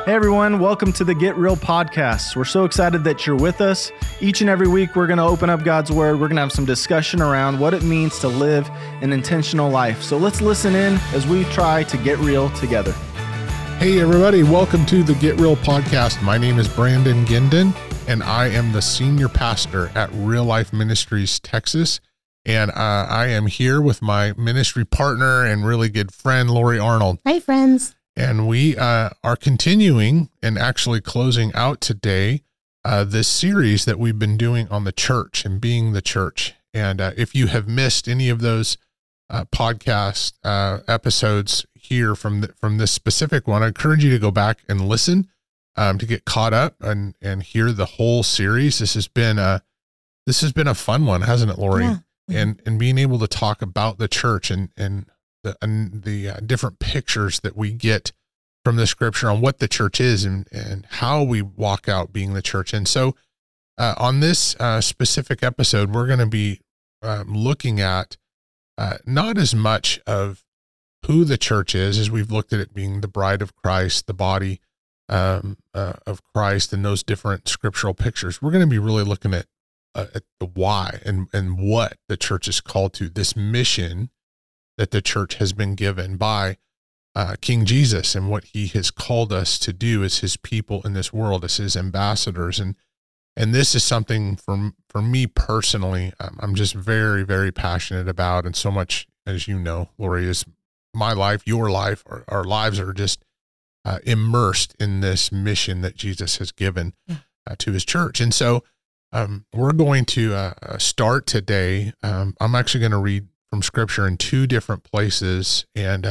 Hey everyone, welcome to the Get Real podcast. We're so excited that you're with us. Each and every week, we're going to open up God's Word. We're going to have some discussion around what it means to live an intentional life. So let's listen in as we try to get real together. Hey everybody, welcome to the Get Real podcast. My name is Brandon Ginden, and I am the senior pastor at Real Life Ministries, Texas. And I am here with my ministry partner and really good friend, Lori Arnold. Hi, friends. And we are continuing and actually closing out today this series that we've been doing on the church and being the church. And if you have missed any of those podcast episodes here from this specific one, I encourage you to go back and listen to get caught up and hear the whole series. This has been a fun one, hasn't it, Lori? Yeah. And being able to talk about the church and the different pictures that we get from the scripture on what the church is and how we walk out being the church. And so on this specific episode, we're going to be looking at not as much of who the church is, as we've looked at it being the bride of Christ, the body of Christ, and those different scriptural pictures. We're going to be really looking at the why and what the church is called to, this mission that the church has been given by King Jesus and what he has called us to do as his people in this world, as his ambassadors. And this is something for me personally, I'm just very, very passionate about. And so much, as you know, Lori, is my life, your life, our lives are just immersed in this mission that Jesus has given to his church. And so we're going to start today. I'm actually going to read from scripture in two different places and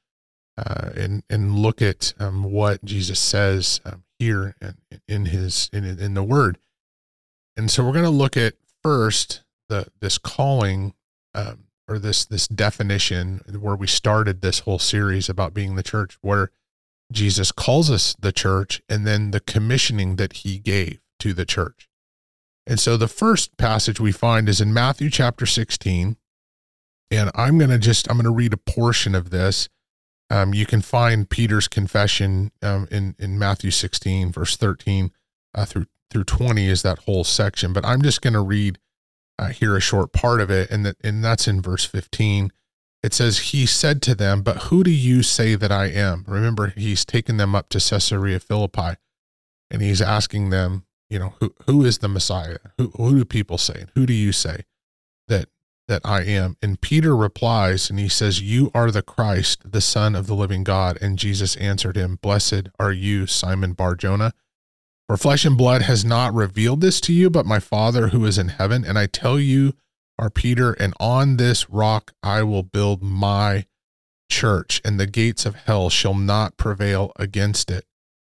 look at what Jesus says here in the word. And so we're going to look at first this calling or this definition where we started this whole series about being the church, where Jesus calls us the church, and then the commissioning that he gave to the church. And so the first passage we find is in Matthew chapter 16. And I'm going to read a portion of this. You can find Peter's confession in Matthew 16, verse 13 through 20 is that whole section. But I'm just going to read here a short part of it, and that's in verse 15. It says, "He said to them, 'But who do you say that I am?'" Remember, he's taken them up to Caesarea Philippi, and he's asking them, who is the Messiah? Who do people say? Who do you say that I am? And Peter replies, and he says, "You are the Christ, the Son of the living God." And Jesus answered him, "Blessed are you, Simon Bar-Jonah, for flesh and blood has not revealed this to you, but my Father who is in heaven. And I tell you, are Peter, and on this rock I will build my church, and the gates of hell shall not prevail against it."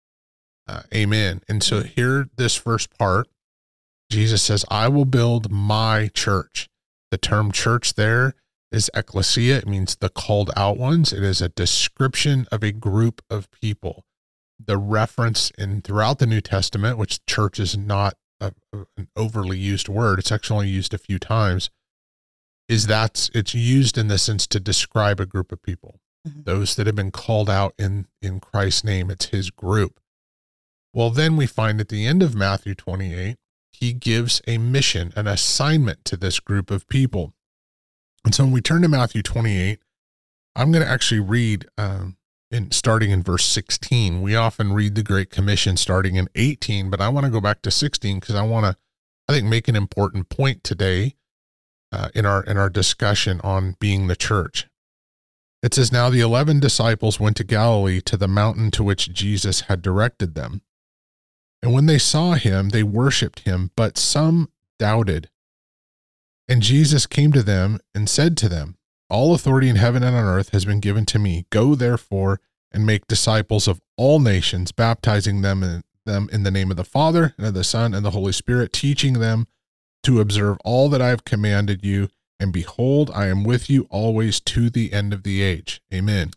Amen. And so here, this first part, Jesus says, "I will build my church." The term church there is ecclesia. It means the called out ones. It is a description of a group of people. The reference throughout the New Testament, which church is not an overly used word, it's actually only used a few times, is that it's used in the sense to describe a group of people. Mm-hmm. Those that have been called out in Christ's name, it's his group. Well, then we find at the end of Matthew 28, he gives a mission, an assignment to this group of people. And so when we turn to Matthew 28, I'm going to actually read starting in verse 16. We often read the Great Commission starting in 18, but I want to go back to 16 because I want to, I think, make an important point today in our discussion on being the church. It says, "Now the 11 disciples went to Galilee, to the mountain to which Jesus had directed them. And when they saw him, they worshiped him, but some doubted. And Jesus came to them and said to them, 'All authority in heaven and on earth has been given to me. Go therefore and make disciples of all nations, baptizing them in the name of the Father and of the Son and the Holy Spirit, teaching them to observe all that I have commanded you. And behold, I am with you always to the end of the age.'" Amen.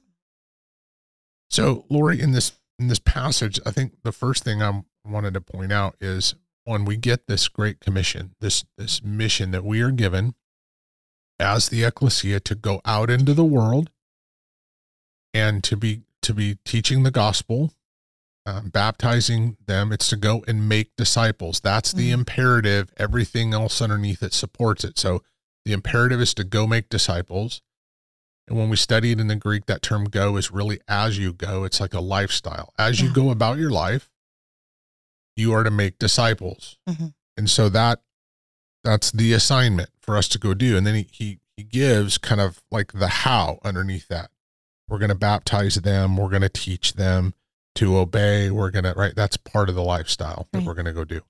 So, Lori, in this passage, I think the first thing I wanted to point out is when we get this great commission, this mission that we are given as the ecclesia to go out into the world and to be teaching the gospel baptizing them. It's to go and make disciples. That's the imperative. Everything else underneath it supports it. So the imperative is to go make disciples. And when we study it in the Greek, that term go is really as you go. It's like a lifestyle. As you go about your life, you are to make disciples. And so that's the assignment for us to go do. And then he gives kind of like the how underneath that. We're going to baptize them. We're going to teach them to obey. We're going to, right. That's part of the lifestyle that we're going to go do.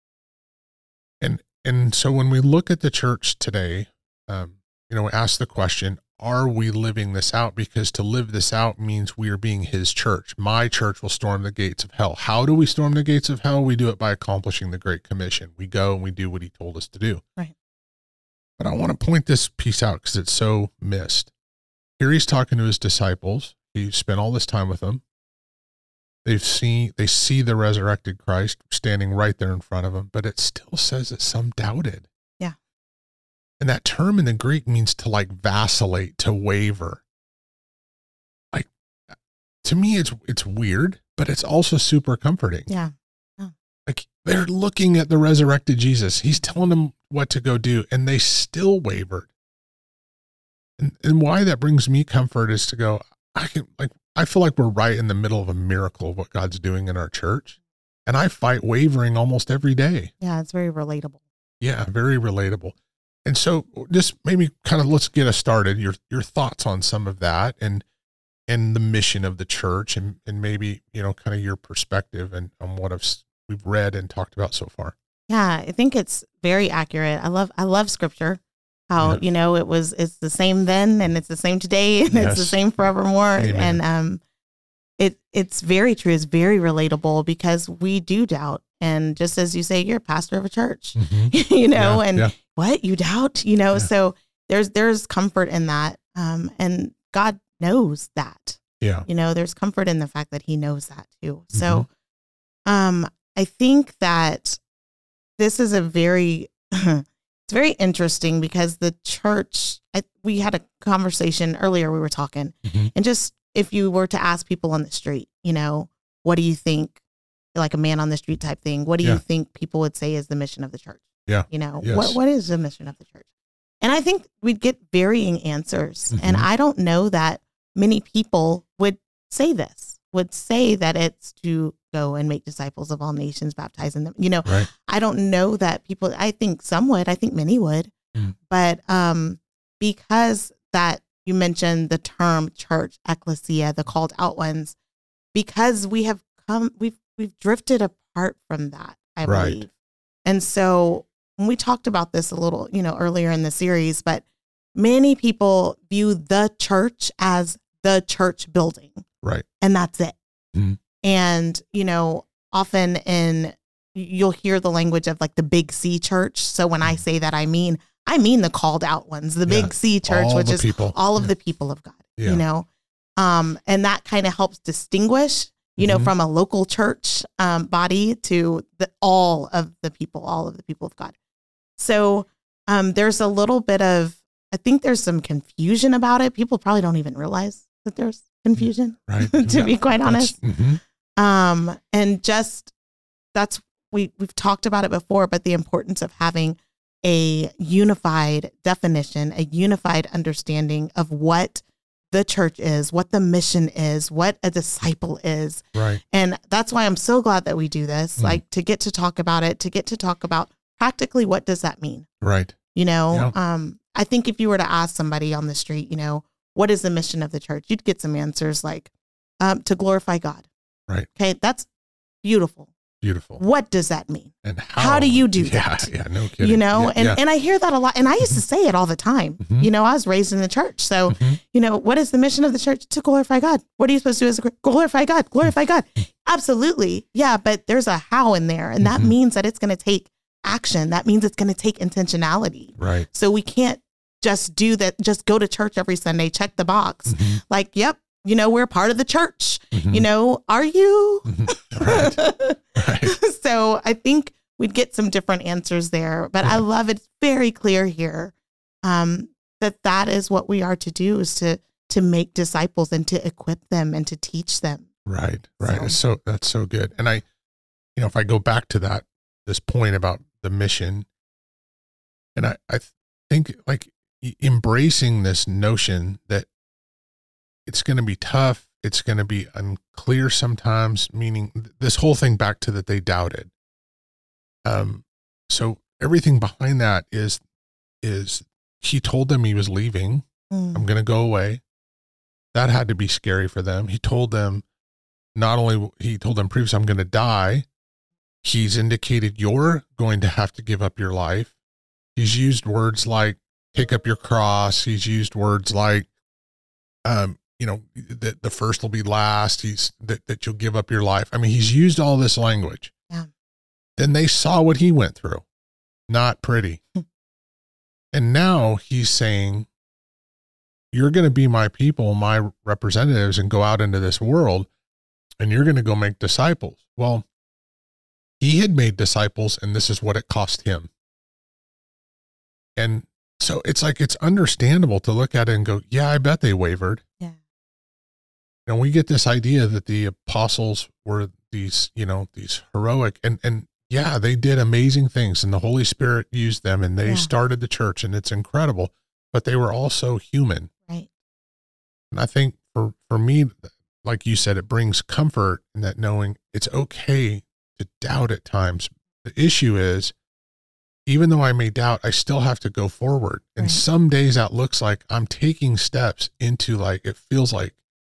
And so when we look at the church today, we ask the question, are we living this out? Because to live this out means we are being his church. My church will storm the gates of hell. How do we storm the gates of hell? We do it by accomplishing the Great Commission. We go and we do what he told us to do. Right. But I want to point this piece out because it's so missed. Here he's talking to his disciples. He spent all this time with them. They see the resurrected Christ standing right there in front of them, but it still says that some doubted. Yeah. And that term in the Greek means to like vacillate, to waver. Like, to me, it's weird, but it's also super comforting. Yeah. Like they're looking at the resurrected Jesus. He's telling them what to go do, and they still wavered. And why that brings me comfort is to go, I feel like we're right in the middle of a miracle of what God's doing in our church. And I fight wavering almost every day. Yeah, it's very relatable. Yeah, very relatable. And so just maybe kind of let's get us started. Your thoughts on some of that and the mission of the church and maybe, kind of your perspective and on what we've read and talked about so far. Yeah, I think it's very accurate. I love scripture. How, it's the same then and it's the same today and it's the same forevermore. Amen. And it's very true. It's very relatable because we do doubt. And just as you say, you're a pastor of a church, what, you doubt, so there's comfort in that. And God knows that. Yeah. There's comfort in the fact that he knows that too. So I think that this is it's very interesting because the church, we had a conversation earlier, we were talking, and just if you were to ask people on the street, what do you think, like a man on the street type thing, what do you think people would say is the mission of the church? Yeah. What is the mission of the church? And I think we'd get varying answers. And I don't know that many people would say that it's to go and make disciples of all nations, baptizing them. Right. I don't know that people, I think some would, I think many would, but because that you mentioned the term church, ecclesia, the called out ones, because we've drifted apart from that, I believe. And so when we talked about this a little, earlier in the series, but many people view the church as the church building. Right. And that's it. And, often you'll hear the language of like the big C church. So when I say that, I mean the called out ones, the big C church, which is all of the people of God, and that kind of helps distinguish, from a local church body to all of the people of God. So there's a little bit of, I think there's some confusion about it. People probably don't even realize that there's confusion, right? to be quite honest. And just we've talked about it before, but the importance of having a unified definition, a unified understanding of what the church is, what the mission is, what a disciple is. Right. And that's why I'm so glad that we do this, like to get to talk about it, to get to talk about practically what does that mean? Right. I think if you were to ask somebody on the street, what is the mission of the church? You'd get some answers like to glorify God. Right. Okay. That's beautiful. Beautiful. What does that mean? And how do you do that? Yeah, no kidding. And I hear that a lot. And I used to say it all the time. I was raised in the church. So, what is the mission of the church? To glorify God. What are you supposed to do as glorify God? Glorify God. Absolutely. Yeah. But there's a how in there. And that means that it's going to take action. That means it's going to take intentionality. Right. So we can't just do that. Just go to church every Sunday, check the box. Like, yep. We're part of the church, are you? Right. So I think we'd get some different answers there, but I love it. It's very clear here that is what we are to do, is to make disciples and to equip them and to teach them. Right. That's so good. And if I go back to this point about the mission, and I think like embracing this notion that it's going to be tough, it's going to be unclear sometimes, meaning this whole thing back to that they doubted. So everything behind that is he told them he was leaving. I'm going to go away. That had to be scary for them. He told them previously, I'm going to die. He's indicated you're going to have to give up your life. He's used words like take up your cross. He's used words like, that the first will be last. That you'll give up your life. I mean, he's used all this language. Yeah. Then they saw what he went through. Not pretty. And now he's saying, you're going to be my people, my representatives, and go out into this world, and you're going to go make disciples. Well, he had made disciples, and this is what it cost him. And so it's like, it's understandable to look at it and go, yeah, I bet they wavered. Yeah. And we get this idea that the apostles were these heroic, and yeah, they did amazing things, and the Holy Spirit used them, and they started the church, and it's incredible, but they were also human. Right. And I think for me, like you said, it brings comfort in that knowing it's okay to doubt at times. The issue is, even though I may doubt, I still have to go forward. And some days that looks like I'm taking steps into it feels like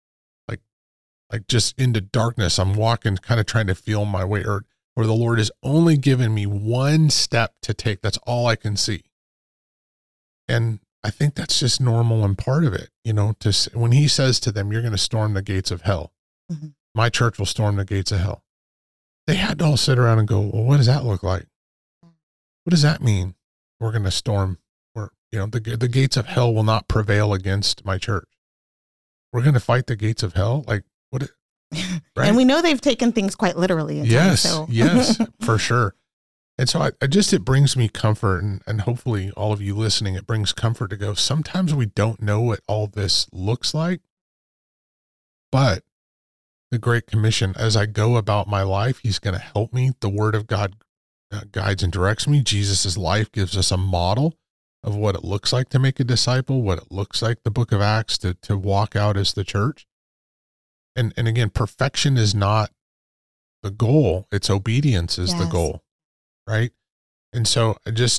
just into darkness. I'm walking, kind of trying to feel my way, or the Lord has only given me one step to take. That's all I can see. And I think that's just normal and part of it, when he says to them, you're going to storm the gates of hell. Mm-hmm. My church will storm the gates of hell. They had to all sit around and go, well, what does that look like? What does that mean? We're going to storm, the gates of hell will not prevail against my church. We're going to fight the gates of hell. Like what? Right? And we know they've taken things quite literally. Yes, for sure. And so it brings me comfort, and hopefully all of you listening, it brings comfort to go, sometimes we don't know what all this looks like, but the Great Commission, as I go about my life, he's going to help me. The Word of God guides and directs me. Jesus's life gives us a model of what it looks like to make a disciple, what it looks like, the book of Acts, to walk out as the church. And again, perfection is not the goal. It's obedience is the goal. Right. And so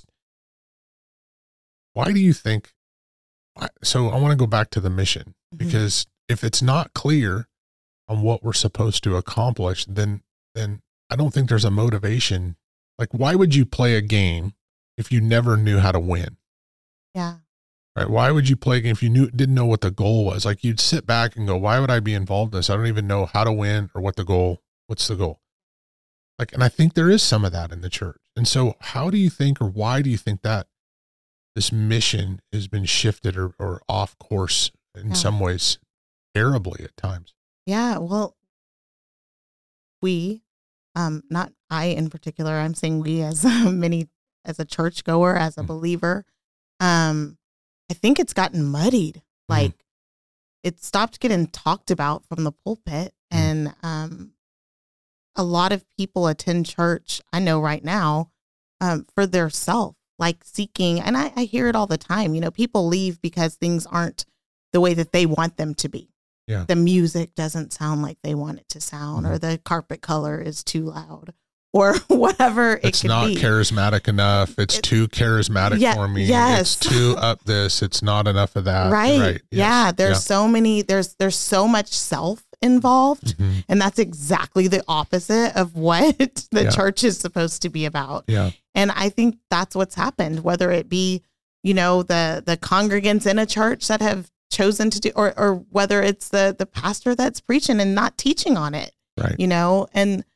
why do you think, so I want to go back to the mission, because if it's not clear on what we're supposed to accomplish, then I don't think there's a motivation. Like, why would you play a game if you never knew how to win? Yeah. Right. Why would you play a game if you didn't know what the goal was? Like, you'd sit back and go, why would I be involved in this? I don't even know how to win or what's the goal? Like, and I think there is some of that in the church. And so how do you think, or why do you think that this mission has been shifted or off course in some ways terribly at times? Yeah. Well, we, not I in particular, I'm saying we as a churchgoer, as a believer, I think it's gotten muddied. Like it stopped getting talked about from the pulpit, and, a lot of people attend church, I know right now, for their self, like seeking, and I hear it all the time, people leave because things aren't the way that they want them to be. Yeah. The music doesn't sound like they want it to sound, or the carpet color is too loud, or whatever it could be. It's not charismatic enough. It's too charismatic for me. Yes. It's too up this. It's not enough of that. Right. Yes. Yeah. There's so many, there's so much self involved. And that's exactly the opposite of what the church is supposed to be about. Yeah. And I think that's what's happened, whether it be, the congregants in a church that have chosen to do, or whether it's the pastor that's preaching and not teaching on it. Right. And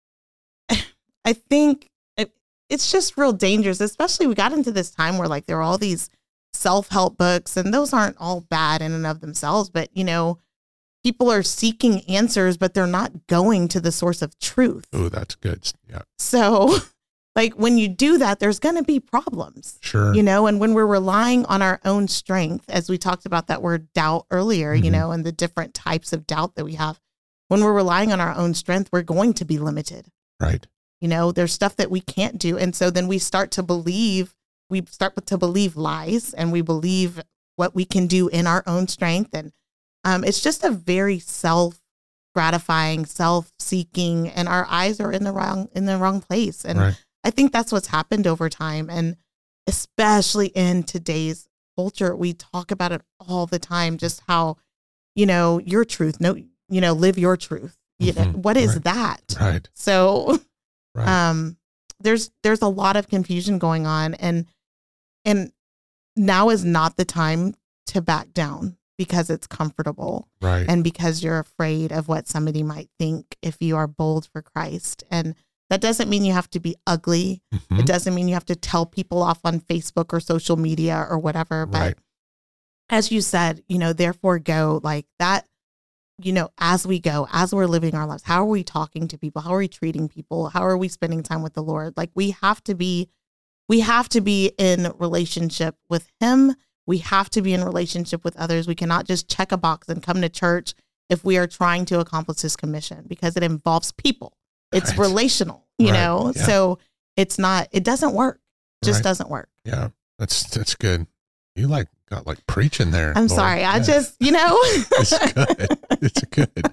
I think it's just real dangerous, especially we got into this time where there are all these self-help books, and those aren't all bad in and of themselves, but people are seeking answers, but they're not going to the source of truth. Oh, that's good. Yeah. So when you do that, there's going to be problems. Sure. And when we're relying on our own strength, as we talked about that word doubt earlier, and the different types of doubt that we have, when we're relying on our own strength, we're going to be limited. Right. There's stuff that we can't do. And so then we start to believe lies, and we believe what we can do in our own strength. And it's just a very self-gratifying, self-seeking, and our eyes are in the wrong place. And Right. I think that's what's happened over time. And especially in today's culture, we talk about it all the time, just how, your truth, live your truth. What is Right. that? Right. So, Right. there's a lot of confusion going on, and now is not the time to back down because it's comfortable, Right. and because you're afraid of what somebody might think if you are bold for Christ. And that doesn't mean you have to be ugly. Mhm. It doesn't mean you have to tell people off on Facebook or social media or whatever. But Right. as you said, therefore go like that. As we go, as we're living our lives, how are we talking to people? How are we treating people? How are we spending time with the Lord? Like we have to be in relationship with Him. We have to be in relationship with others. We cannot just check a box and come to church if we are trying to accomplish His commission, because it involves people. It's Right. relational, Right. Yeah. So it doesn't work. Just Right. doesn't work. Yeah. That's good. You got preaching there. I'm Lord. sorry. I Yeah. just, It's good. It's good.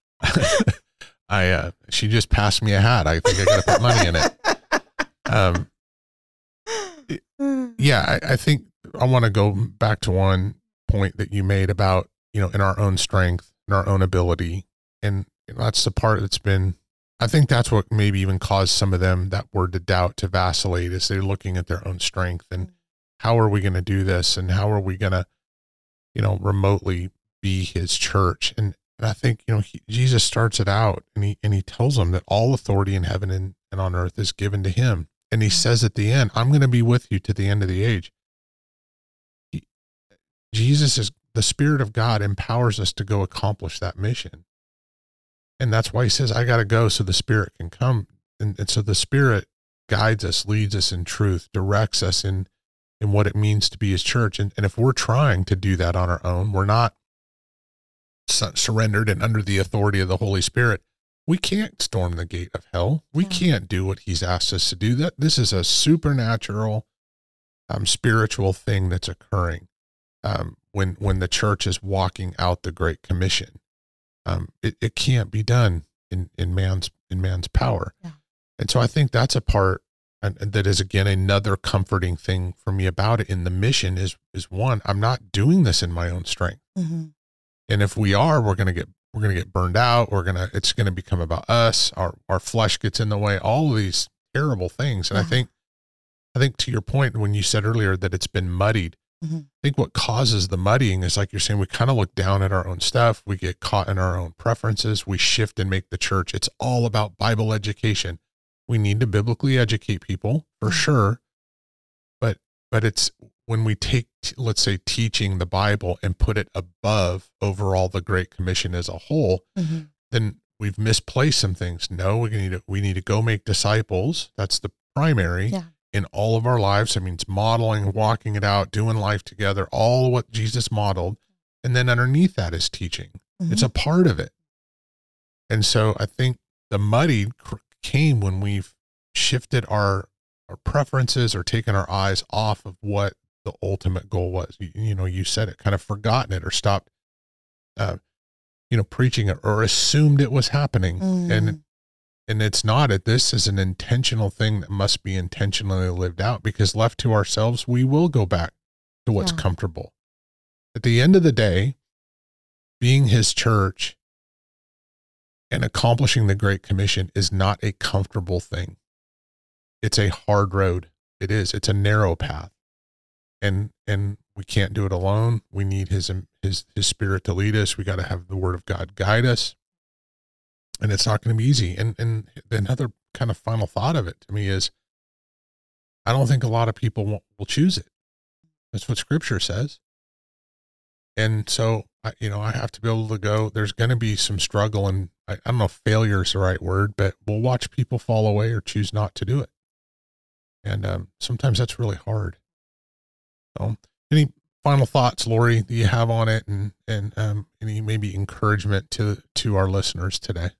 She just passed me a hat. I think I got to put money in it. Yeah, I think I want to go back to one point that you made about, in our own strength, in our own ability. And that's the part that's been, I think that's what maybe even caused some of them, that word to doubt, to vacillate, is they're looking at their own strength and how are we going to do this? And how are we going to, remotely be His church? And I think, Jesus starts it out and he tells them that all authority in heaven and on earth is given to Him. And He says at the end, I'm going to be with you to the end of the age. The Spirit of God empowers us to go accomplish that mission. And that's why He says, I got to go so the Spirit can come. And so the Spirit guides us, leads us in truth, directs us in what it means to be His church. And if we're trying to do that on our own, we're not surrendered and under the authority of the Holy Spirit, we can't storm the gate of hell. We can't do what He's asked us to do. This is a supernatural, spiritual thing that's occurring when the church is walking out the Great Commission. It can't be done in man's power. Yeah. And so I think that's a part, and that is again another comforting thing for me about it in the mission is one, I'm not doing this in my own strength. Mm-hmm. And if we are, we're gonna get burned out. It's gonna become about us. Our flesh gets in the way. All of these terrible things. And I think to your point when you said earlier that it's been muddied. Mm-hmm. I think what causes the muddying is, like you're saying, we kind of look down at our own stuff. We get caught in our own preferences. We shift and make the church. It's all about Bible education. We need to biblically educate people for sure. But it's when we take, let's say, teaching the Bible and put it above overall the Great Commission as a whole, then we've misplaced some things. No, we need to go make disciples. That's the primary. In all of our lives. It means modeling, walking it out, doing life together, all what Jesus modeled. And then underneath that is teaching. Mm-hmm. It's a part of it. And so I think the muddy came when we've shifted our preferences or taken our eyes off of what the ultimate goal was. You said it, kind of forgotten it or stopped, preaching it or assumed it was happening. And it's not. This is an intentional thing that must be intentionally lived out, because left to ourselves, we will go back to what's comfortable. At the end of the day, being His church and accomplishing the Great Commission is not a comfortable thing. It's a hard road. It is. It's a narrow path. And we can't do it alone. We need His Spirit to lead us. We got to have the Word of God guide us. And it's not going to be easy. And another kind of final thought of it to me is, I don't think a lot of people will choose it. That's what Scripture says. And so, I have to be able to go, there's going to be some struggle, and I don't know if failure is the right word, but we'll watch people fall away or choose not to do it. And sometimes that's really hard. So any final thoughts, Lori, that you have on it, and any maybe encouragement to our listeners today?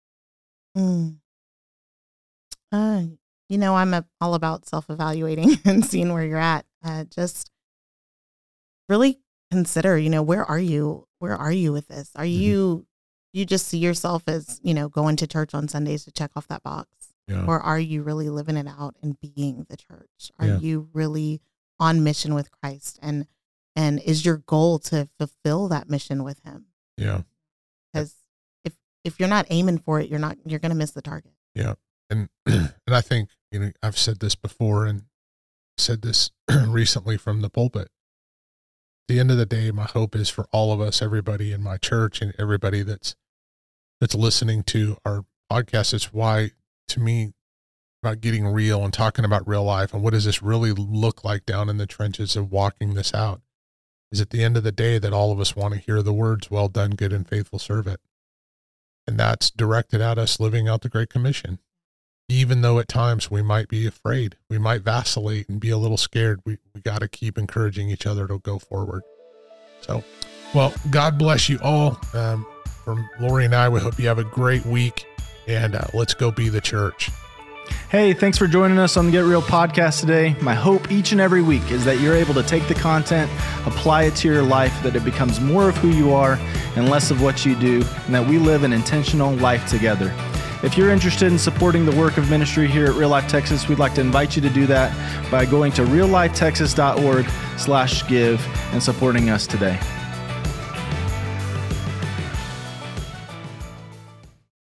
I'm all about self-evaluating and seeing where you're at. Just really consider, where are you? Where are you with this? Are you just see yourself as, going to church on Sundays to check off that box? Yeah. Or are you really living it out and being the church? Are you really on mission with Christ? And is your goal to fulfill that mission with him? Yeah. Because if you're not aiming for it, you're going to miss the target. Yeah. And I think, I've said this before and said this recently from the pulpit. At the end of the day, my hope is for all of us, everybody in my church and everybody that's listening to our podcast. It's why, to me, about getting real and talking about real life and what does this really look like down in the trenches of walking this out, is at the end of the day that all of us want to hear the words, "Well done, good and faithful servant." And that's directed at us living out the Great Commission. Even though at times we might be afraid, we might vacillate and be a little scared, we got to keep encouraging each other to go forward. So, well, God bless you all. From Lori and I, we hope you have a great week, and let's go be the church. Hey, thanks for joining us on the Get Real podcast today. My hope each and every week is that you're able to take the content, apply it to your life, that it becomes more of who you are and less of what you do, and that we live an intentional life together. If you're interested in supporting the work of ministry here at Real Life Texas, we'd like to invite you to do that by going to reallifetexas.org/give and supporting us today.